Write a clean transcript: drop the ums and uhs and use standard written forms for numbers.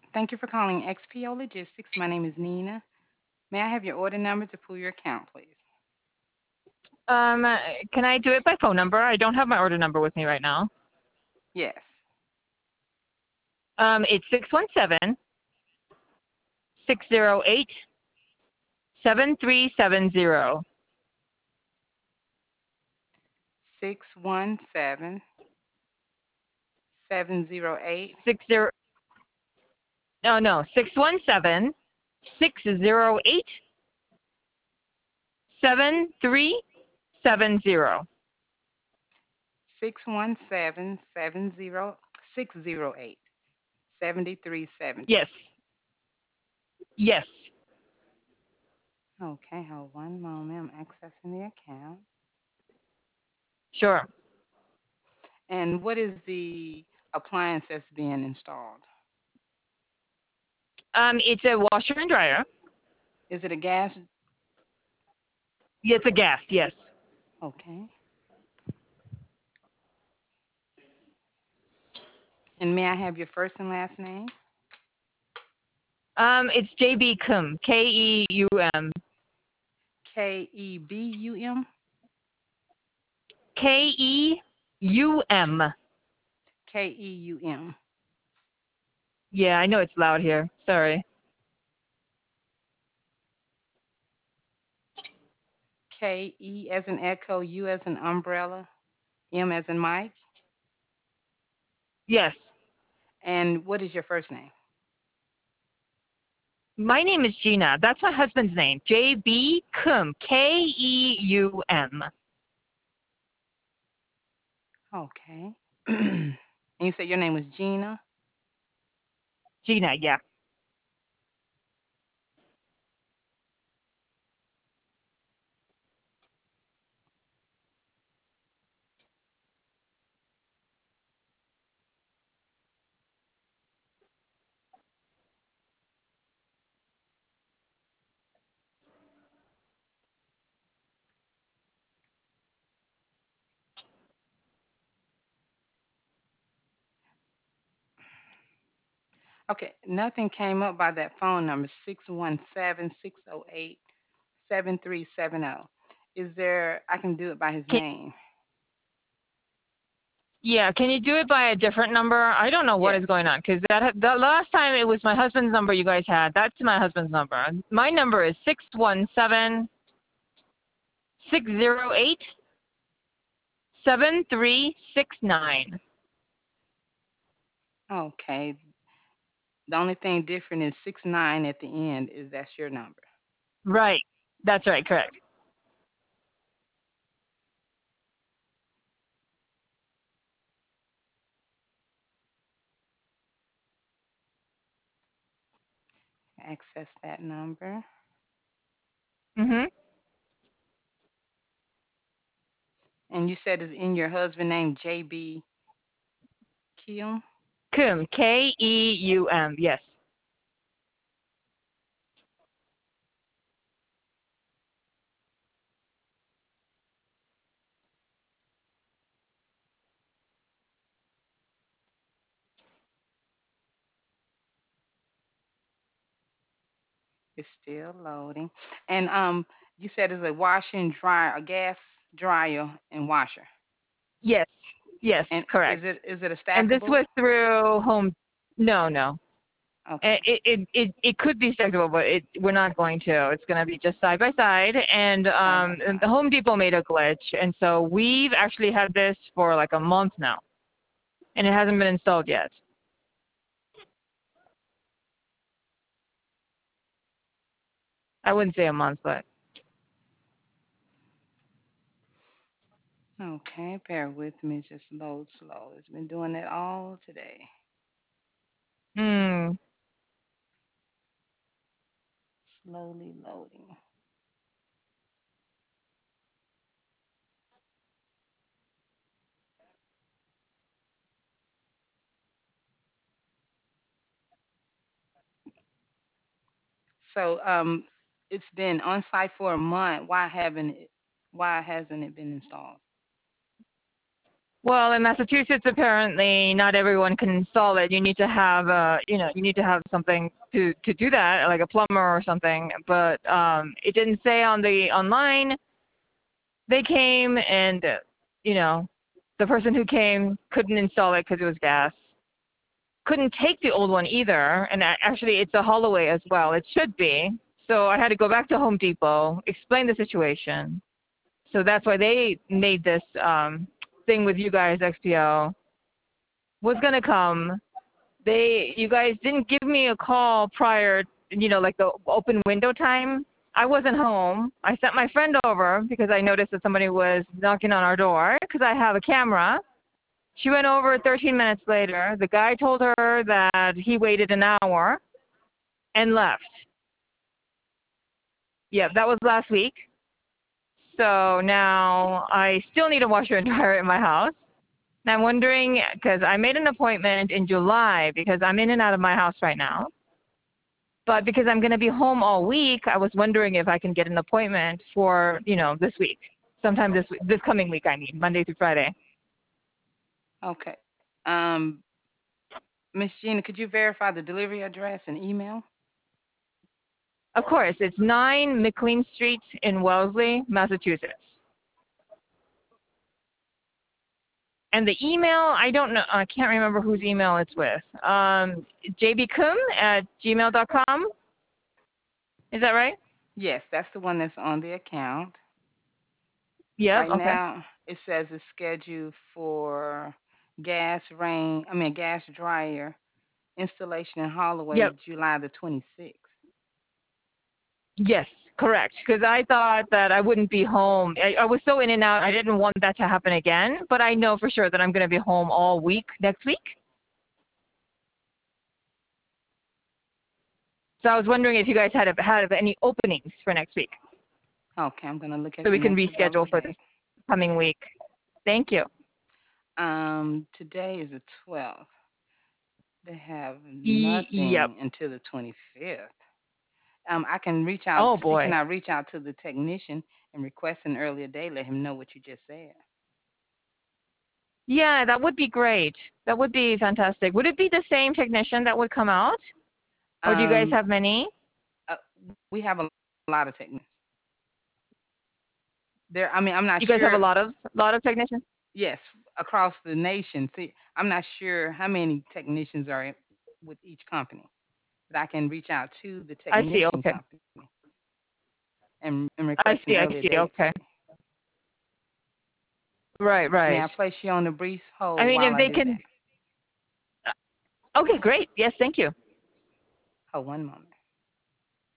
Thank you for calling XPO Logistics. My name is Nina. May I have your order number to pull your account, please? Um, can I do it by phone number? I don't have my order number with me right now. Yes. It's 617-608-7370. 617 708. 60, no, 617-608-7370. 617 608 7370. Yes, yes, Okay, hold one moment. I'm accessing the account. sure. And what is the appliance that's being installed? It's a washer and dryer. Is it a gas? It's a gas, yes. Okay. And may I have your first and last name? It's JB Kum, Keum, Kebum. Keum. Keum. Yeah, I know it's loud here. Sorry. Ke as in echo, U as in umbrella, M as in Mike. Yes. And what is your first name? My name is Gina. That's my husband's name. JB Kum. Keum. Okay. And you said your name was Gina. Gina, yeah. Okay, nothing came up by that phone number, 617 608 7370. Is there, I can do it by his Can, name. yeah, can you do it by a different number? I don't know what is Yes. going on because the last time it was my husband's number you guys had. That's my husband's number. My number is 617-608-7369. Okay. The only thing different is 69 at the end, is that's your number. Right. That's right, correct. Access that number. Mhm. And you said it's in your husband name, JB Kim? Kum, Keum. Yes. It's still loading. And you said it's a washer and dryer, a gas dryer and washer. Yes. Yes, And correct. is it a And this stackable? was through home. No, no. Okay. It could be stackable, but we're not going to. It's going to be just side by side. Side by And the side. Home Depot made a glitch, and so we've actually had this for like a month now, and it hasn't been installed yet. I wouldn't say a month, but Okay, bear with me, just load slow. It's been doing that all today. hmm. Slowly loading. So it's been on site for a month. Why hasn't it been installed? Well, in Massachusetts, apparently not everyone can install it. You need to have you need to have something to do that, like a plumber or something. But it didn't say on the online. They came and you know, the person who came couldn't install it because it was gas. Couldn't take the old one either, and actually it's a Holloway as well. It should be. So I had to go back to Home Depot, explain the situation. So that's why they made this thing with you guys, XPO. Was gonna come. You guys didn't give me a call prior, like the open window time. I wasn't home. I sent my friend over because I noticed that somebody was knocking on our door because I have a camera. She went over 13 minutes later. The guy told her that he waited an hour and left. Yeah, that was last week. So now I still need a washer and dryer in my house. And I'm wondering, because I made an appointment in July because I'm in and out of my house right now. But because I'm going to be home all week, I was wondering if I can get an appointment for, this week. Sometime this coming week, I mean, Monday through Friday. Okay. Um, Miss Gina, could you verify the delivery address and email? Of course, it's 9 McLean Street in Wellesley, Massachusetts. And the email, I don't know, I can't remember whose email it's with. jbkum@gmail.com. Is that right? Yes, that's the one that's on the account. Yep. Right Okay. now, it says it's scheduled for gas dryer installation in Holloway, Yep. July the 26th. Yes, correct. Because I thought that I wouldn't be home. I was so in and out. I didn't want that to happen again. But I know for sure that I'm going to be home all week next week. So I was wondering if you guys had any openings for next week, Okay, I'm gonna look at so the we can next available reschedule for this date. coming week. Thank you. Today is the 12th. They have Yep. nothing until the 25th. I can reach out. Oh See, can boy. I reach out to the technician and request an earlier date? Let him know what you just said. Yeah, that would be great. That would be fantastic. Would it be the same technician that would come out, or do you guys Um, have many? uh, we have a lot of technicians. There, I mean, I'm not You guys have a sure. lot of technicians. Yes, across the nation. See, I'm not sure how many technicians are with each company, but I can reach out to the I see. technician Okay. company and request I an see. I earlier see. date for Okay. you. Right. May Right. I place you on the brief I hold mean, while if I they do can. that? Okay. Great. Yes. Thank you. Hold one moment.